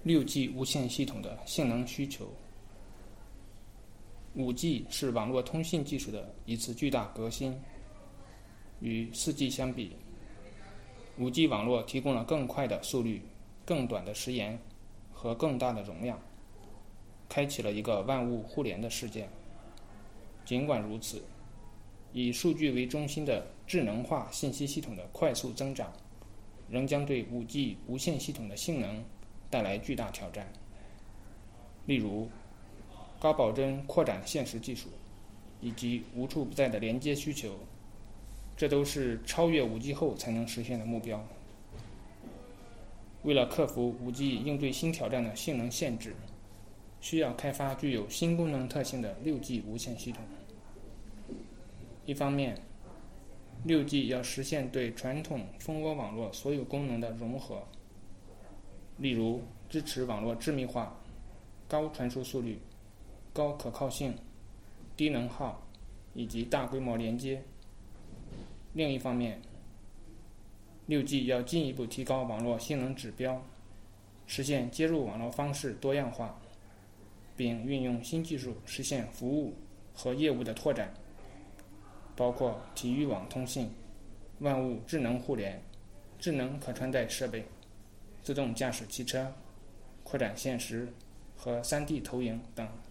6G 无线系统的性能需求。5G 是网络通信技术的一次巨大革新。与 4G 相比， 5G 网络提供了更快的速率、更短的时延和更大的容量，开启了一个万物互联的世界。尽管如此，以数据为中心的智能化信息系统的快速增长，仍将对 5G 无线系统的性能带来巨大挑战。例如，高保真扩展现实技术以及无处不在的连接需求，这都是超越 5G 后才能实现的目标。为了克服 5G 应对新挑战的性能限制，需要开发具有新功能特性的 6G 无线系统。一方面， 6G 要实现对传统蜂窝网络所有功能的融合，例如支持网络致密化、高传输速率、高可靠性、低能耗以及大规模连接。另一方面， 6G 要进一步提高网络性能指标，实现接入网络方式多样化，并运用新技术实现服务和业务的拓展，包括体育网通信、万物智能互联、智能可穿戴设备、自动驾驶汽车、扩展现实和 3D 投影等。